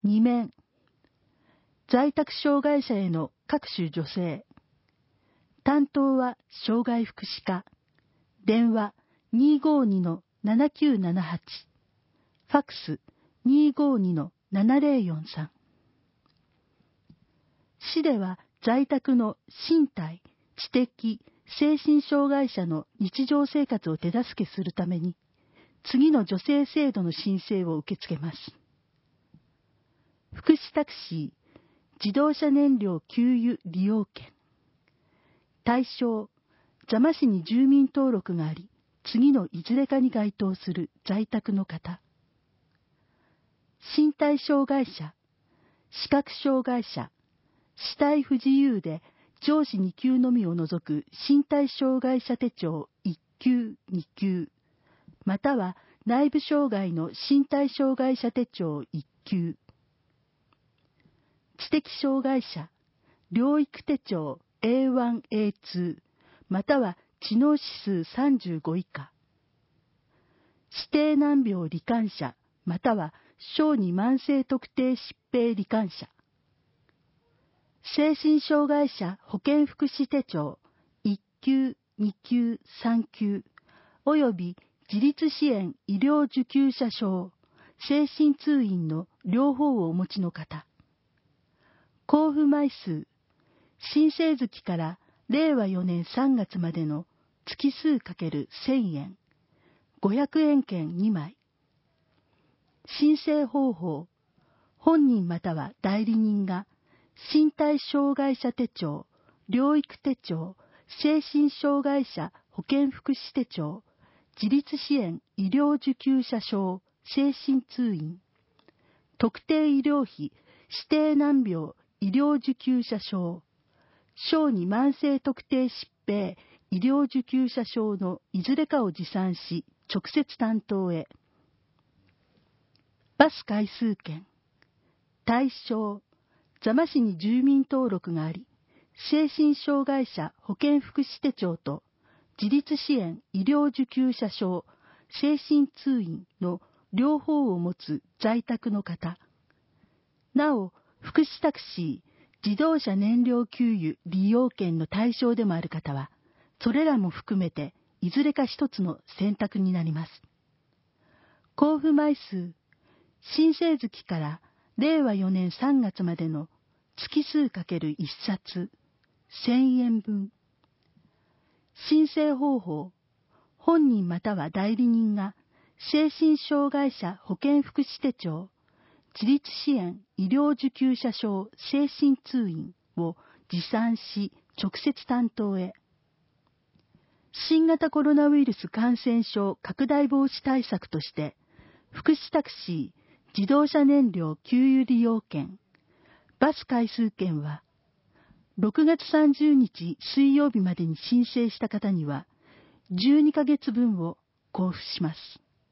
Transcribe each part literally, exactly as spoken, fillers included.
に面、在宅障害者への各種助成。担当は障害福祉課。電話 にーごーにのななきゅうななはち。ファックス にーごーにのななぜろよんさん。市では在宅の身体、知的、精神障害者の日常生活を手助けするために、次の助成制度の申請を受け付けます。福祉タクシー、自動車燃料給油利用券。対象、座間市に住民登録があり、次のいずれかに該当する在宅の方。身体障害者、視覚障害者、肢体不自由で上司に級のみを除く身体障害者手帳いっ級、に級、または内部障害の身体障害者手帳いっ級。知的障害者、療育手帳 エーワン、エーツー、または知能指数さんじゅうご以下。指定難病罹患者、または小児慢性特定疾病罹患者。精神障害者保健福祉手帳いっ級、に級、さん級、および自立支援医療受給者証、精神通院の両方をお持ちの方。交付枚数、申請月かられいわよねんさんがつまでの月数 ×せん 円、ごひゃくえん券に枚。申請方法、本人または代理人が身体障害者手帳、療育手帳、精神障害者保健福祉手帳、自立支援医療受給者証、精神通院、特定医療費、指定難病医療受給者証、小児慢性特定疾病医療受給者証のいずれかを持参し、直接担当へ。バス回数券。対象、座間市に住民登録があり、精神障害者保健福祉手帳と自立支援医療受給者証、精神通院の両方を持つ在宅の方。なお、福祉タクシー、自動車燃料給油利用券の対象でもある方は、それらも含めていずれか一つの選択になります。交付枚数、申請月かられいわよねんさんがつまでの月数 ×いっ 冊、せんえん分。申請方法、本人または代理人が精神障害者保健福祉手帳、自立支援医療受給者証精神通院を持参し、直接担当へ。新型コロナウイルス感染症拡大防止対策として、福祉タクシー、自動車燃料給油利用券、バス回数券は、ろくがつさんじゅうにち水曜日までに申請した方には、じゅうにかげつぶんを交付します。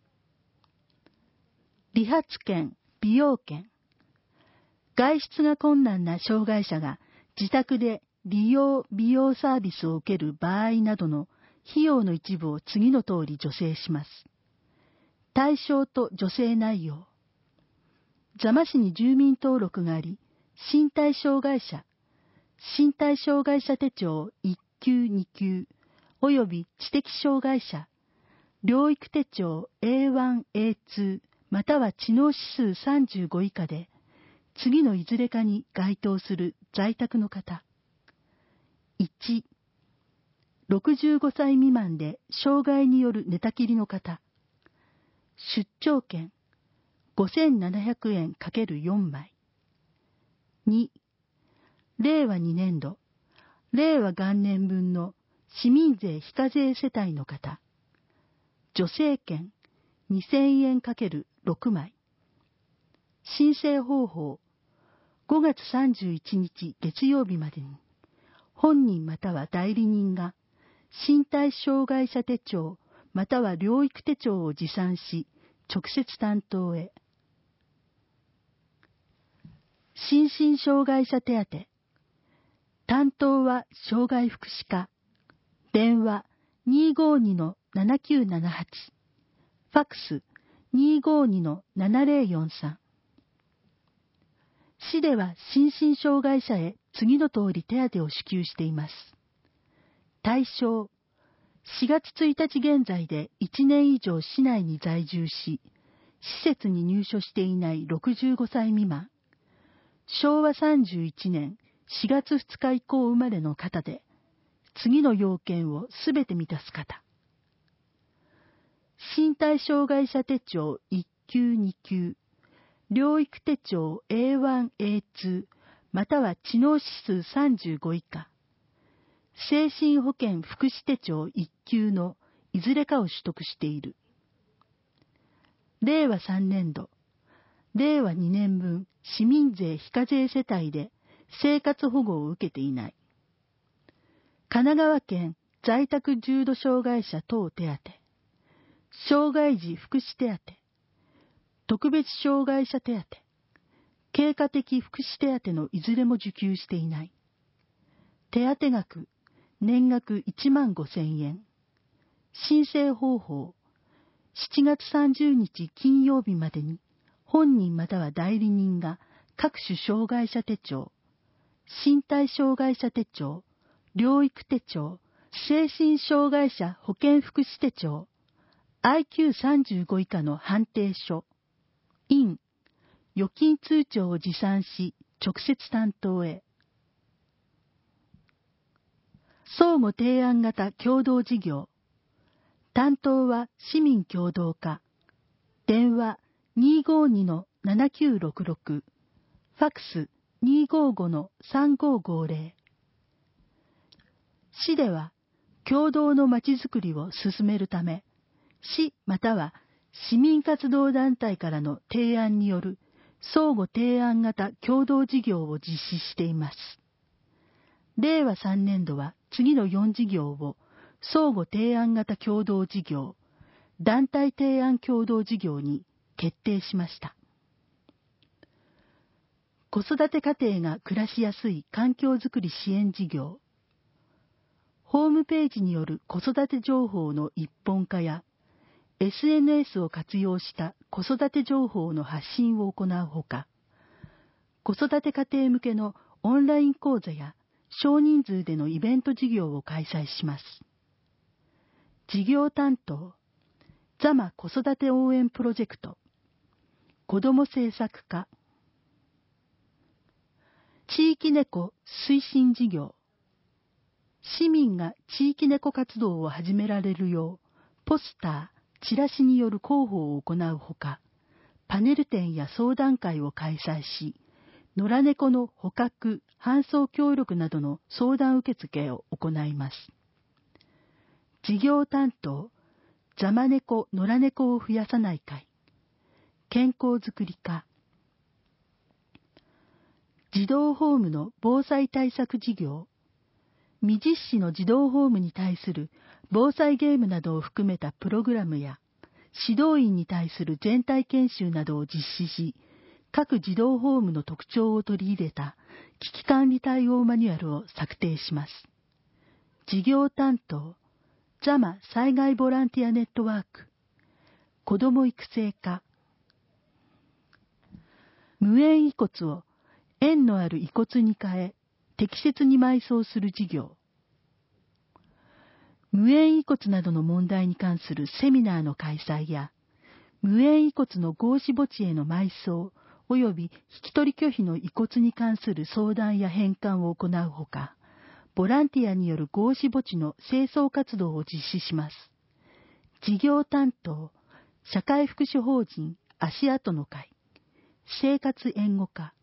理髪券、美容券。外出が困難な障害者が自宅で利用美容サービスを受ける場合などの費用の一部を次の通り助成します。対象と助成内容。座間市に住民登録があり、身体障害者、身体障害者手帳いっ級、に級、および知的障害者、療育手帳 エーワン、エーツー、または知能指数さんじゅうご以下で、次のいずれかに該当する在宅の方。いち、ろくじゅうごさい未満で障害による寝たきりの方。出張券ごせんななひゃくえん ×よん 枚。に、れいわにねんど、れいわ元年分の市民税非課税世帯の方。助成券にせんえん ×ろく 枚。申請方法、ごがつさんじゅういちにち月曜日までに、本人または代理人が身体障害者手帳または療育手帳を持参し、直接担当へ。心身障害者手当。担当は障害福祉課。電話 にーごーにのななきゅうななはち。ファックス にーごーにのななぜろよんさん。 市では心身障害者へ次の通り手当を支給しています。対象、しがつついたち現在でいちねん以上市内に在住し、施設に入所していないろくじゅうごさい未満、しょうわさんじゅういちねんしがつふつか以降生まれの方で、次の要件をすべて満たす方。身体障害者手帳いっきゅうにきゅう、療育手帳 エーワンエーツー または知能指数さんじゅうご以下、精神保健福祉手帳いっきゅうのいずれかを取得している。れいわさんねんど、れいわにねんぶん市民税非課税世帯で生活保護を受けていない。神奈川県在宅重度障害者等手当、障害児福祉手当、特別障害者手当、経過的福祉手当のいずれも受給していない。手当額、年額いちまんごせんえん。申請方法、しちがつさんじゅうにち金曜日までに、本人または代理人が各種障害者手帳、身体障害者手帳、療育手帳、精神障害者保健福祉手帳、アイキューさんじゅうご 以下の判定書、印、預金通帳を持参し、直接担当へ。相互提案型共同事業。担当は市民共同課。電話 にーごーにのななきゅうろくろく。ファックス にーごーごのさんごーごーぜろ。市では共同のまちづくりを進めるため、市または市民活動団体からの提案による相互提案型共同事業を実施しています。れいわさんねんどは次のよん事業を相互提案型共同事業、団体提案共同事業に決定しました。子育て家庭が暮らしやすい環境づくり支援事業、ホームページによる子育て情報の一本化や、エスエヌエス を活用した子育て情報の発信を行うほか、子育て家庭向けのオンライン講座や少人数でのイベント事業を開催します。事業担当、座間子育て応援プロジェクト、子ども政策課、地域猫推進事業、市民が地域猫活動を始められるよう、ポスター、チラシによる広報を行うほか、パネル展や相談会を開催し、野良猫の捕獲、搬送協力などの相談受付を行います。事業担当、座間猫、野良猫を増やさない会、健康づくり課、児童ホームの防災対策事業、未実施の児童ホームに対する防災ゲームなどを含めたプログラムや、指導員に対する全体研修などを実施し、各児童ホームの特徴を取り入れた危機管理対応マニュアルを策定します。事業担当、座間災害ボランティアネットワーク、子ども育成課、無縁遺骨を縁のある遺骨に変え、適切に埋葬する事業、無縁遺骨などの問題に関するセミナーの開催や、無縁遺骨の合祀墓地への埋葬及び引き取り拒否の遺骨に関する相談や返還を行うほか、ボランティアによる合祀墓地の清掃活動を実施します。事業担当、社会福祉法人足跡の会、生活援護課、